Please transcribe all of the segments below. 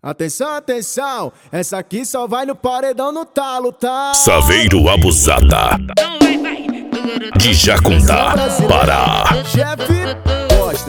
Atenção, atenção, essa aqui só vai no paredão no talo, tá? Saveiro Abusada de Jacundá, Pará. Chefe Costa.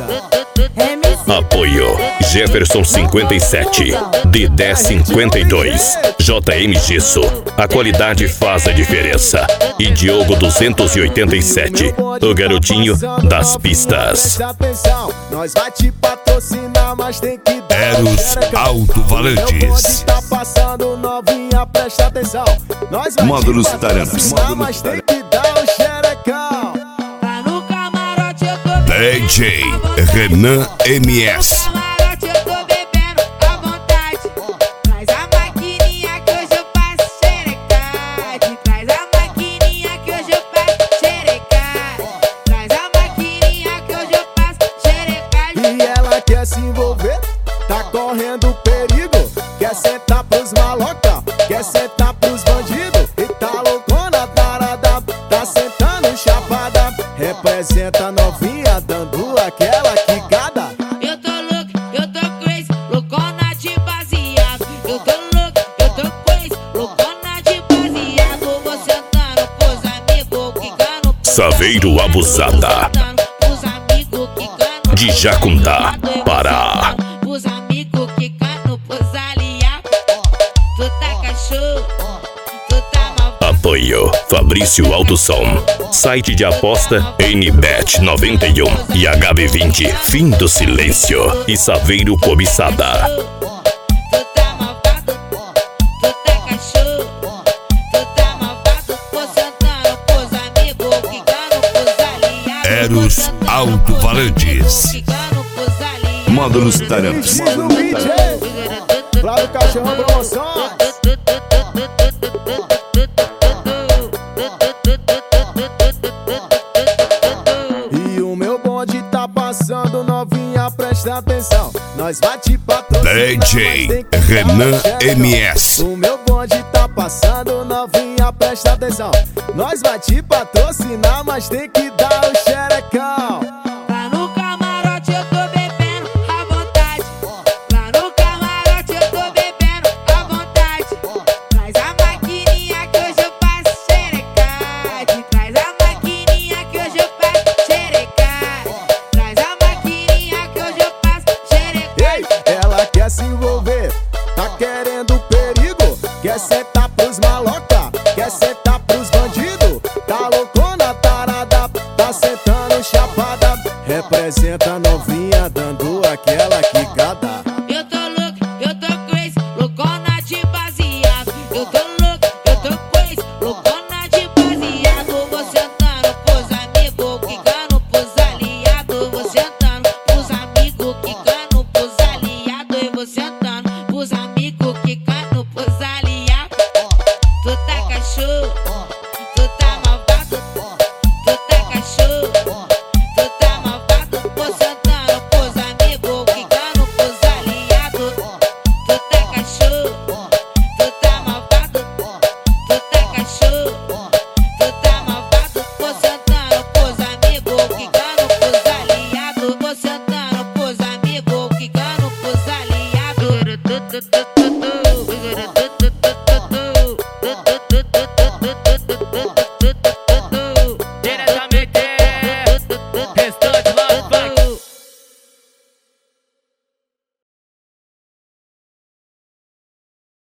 Apoio Jefferson 57, Dedé 52, JM Gesso, a qualidade faz a diferença. E Diogo 287, o garotinho das pistas. Nós vai te patrocinar, mas tem que dar Eros Alto-Falantes. Tá passando novinha, presta atenção. Nós vai Módulos te patrocinar, mas tem que dar o xerecão. Tá no camarote, eu tô DJ Renan MS. camarote, eu tô bebendo à vontade. Traz a maquininha que hoje eu faço xerecade. Traz a maquininha que hoje eu faço xerecade. Traz a maquininha que hoje eu faço xerecade. E ela quer se envolver, tá correndo perigo. Quer sentar pros maloca, quer sentar pros bandidos. E tá loucona, tarada, tá sentando chapada. Representa novinha, dando aquela quicada. Eu tô louco, eu tô crazy, loucona de baseado. Eu tô louco, eu tô crazy, loucona de baseado. Vou sentando pros amigos, quicando pros Saveiro Abusada Pros amigos quicando de Jacundá, Pará. Pros amigos quicando pros aliados. Tu tá cachorro, tu tá mal. Apoio Fabrício Autosom, site de aposta NBet 91 e HB20 Fim do Silêncio e Saveiro Cobiçada. Tu tá malvado, tu tá cachorro, tu tá malvado. Vou sentando pros amigos quicando pros aliados. Eros Alto-Falantes. Quicando pros aliados. Módulos Tarantes. Preciso no beat, hein? Flávio Cachorrão Promoções. E o meu bonde tá passando novinha, presta atenção. Nós vai te patrocinar, DJ mas tem que dar Renan o xerecão. MS. O meu bonde tá passando novinha, presta atenção. Nós vai te patrocinar, mas tem que dar o xerecão. Lá no camarote eu tô bebendo à vontade. Lá no camarote eu tô bebendo à vontade. Traz a maquininha que hoje eu faço xerecade. Traz a maquininha que hoje eu faço xerecade. Traz a maquininha que hoje eu faço xerecade. Ei, ela quer se envolver, tá querendo perigo. Quer sentar pros maloca, quer sentar pros bandidos. Tá loucona, tarada, tá sentando chapada. Representa novinha, dando aquela quicada. Eu tô louco, eu tô crazy, loucona de baseado. Eu tô louco, eu tô crazy, loucona de baseado. Vou sentando pros amigos, quicando pros aliados. Vou sentando pros amigos, quicando pros aliados. E vou sentando pros amigos, quicando pros aliados. Tu tá cachorro, tu tá malvado. Tu tá cachorro, tu tá malvado. Vou sentando pros amigos, quicando pros aliados. Tu tá cachorro, tu tá malvado. Tu tá cachorro, tu tá malvado. Vou sentando pros amigos, quicando pros aliados. Vou sentando pros amigos, quicando pros aliados.